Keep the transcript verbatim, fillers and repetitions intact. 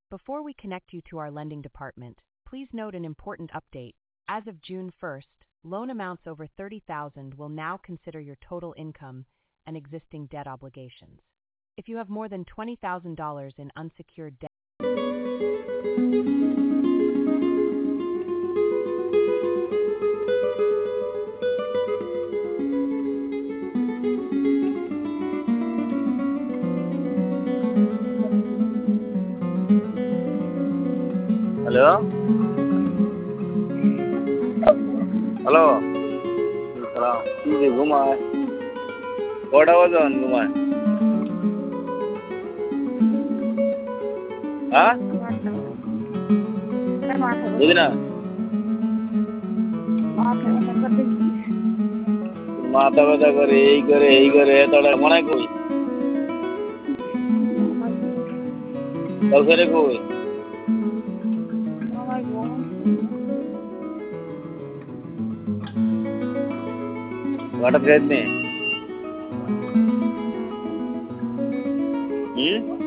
Before we connect you to our lending department, please note an important update. As of June first, loan amounts over thirty thousand dollars will now consider your total income and existing debt obligations. If you have more than twenty thousand dollars in unsecured debt, hello hello सलाम ठीक घुमाए कटा बजे घुमाए हाँ बुझी ना माथा व्यथा करे এই করে এই করে তোরা মনে কই কাউকে কই What a great name. Hmm?